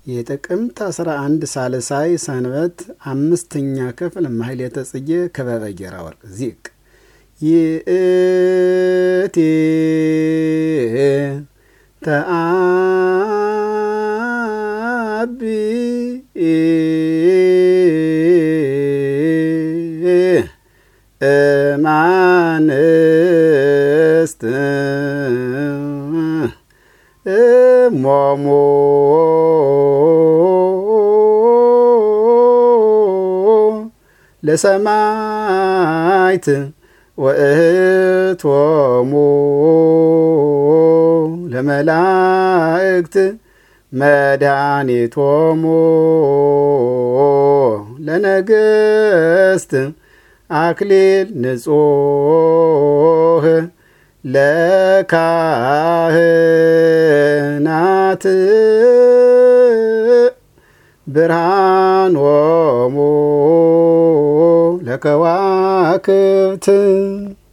የጥቅምት 11 ሳልሳይ ሰንበት 5ኛ ክፍል ማህሌተ ጽጌ ክበበ ጌራ ወርቅ ዚቅ ይእቲ ተአቢ እማንስት ሞሞ ለሰማይት ወእቶሙ ለመላእክት መድኃኒቶሙ ለነገሥት አክሊል ንጹሕ ለካህናት ብርሃኖሙ ለከዋክብት